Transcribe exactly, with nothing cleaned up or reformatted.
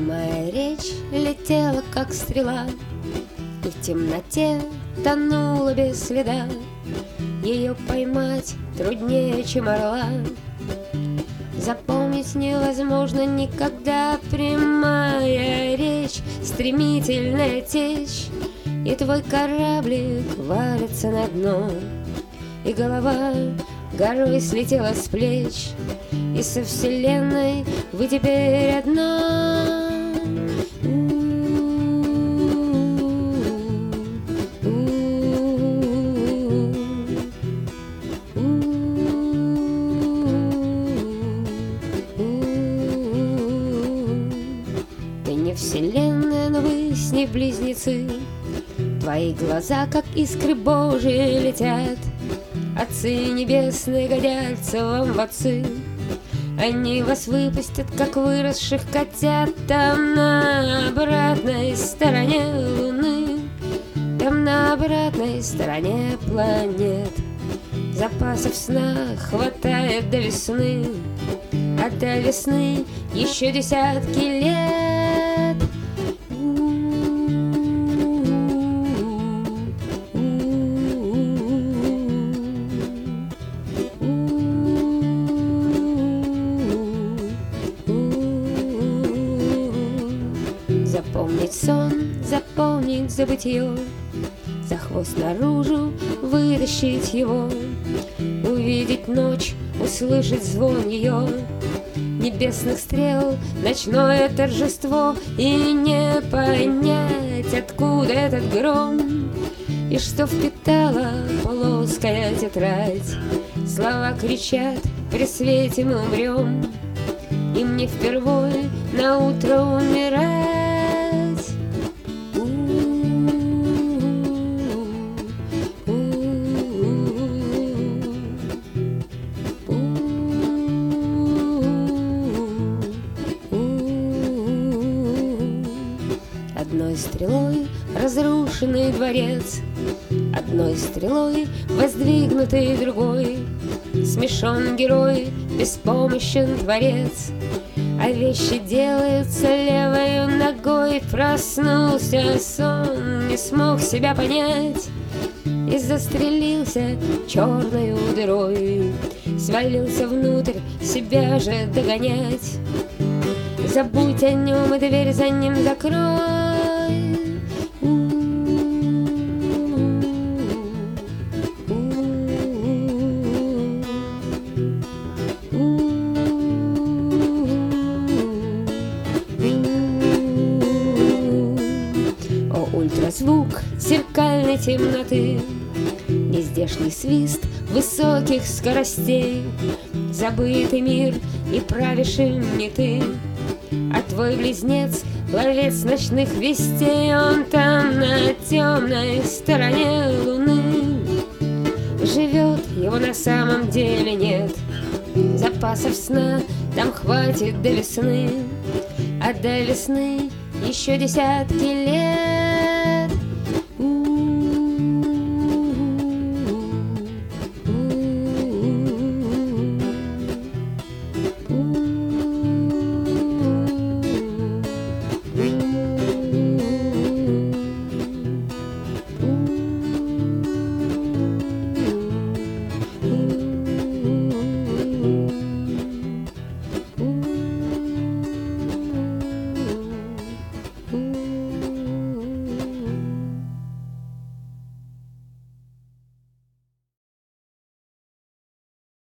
Моя речь летела, как стрела, и в темноте тонула без следа. Ее поймать труднее, чем орла. Запомнить невозможно никогда. Прямая речь, стремительная течь, и твой кораблик валится на дно, и голова горой слетела с плеч, и со вселенной вы теперь одна. Ты не вселенная, но вы с ней близнецы. Твои глаза, как искры Божьи, летят. Отцы небесные годятся вам в отцы. Они вас выпустят, как выросших котят. Там на обратной стороне Луны, там на обратной стороне планет. Запасов сна хватает до весны, а до весны еще десятки лет. Запомнить сон, запомнить забытье, за хвост наружу вытащить его, увидеть ночь, услышать звон ее небесных стрел, ночное торжество, и не понять, откуда этот гром, и что впитала плоская тетрадь. Слова кричат: при свете мы умрем, и мне впервой на утро умирать. Одной стрелой разрушенный дворец, одной стрелой воздвигнутый другой. Смешон герой, беспомощен творец, а вещи делаются левою ногой. Проснулся сон, не смог себя понять, и застрелился черною дырой. Свалился внутрь, себя же догонять. Забудь о нем и дверь за ним закрой. О, ультразвук зеркальной темноты, нездешний свист высоких скоростей, забытый мир, и правишь им не ты, а твой близнец, ловец ночных вестей. Он там на темной стороне Луны живет, его на самом деле нет. Запасов сна там хватит до весны, а до весны еще десятки лет.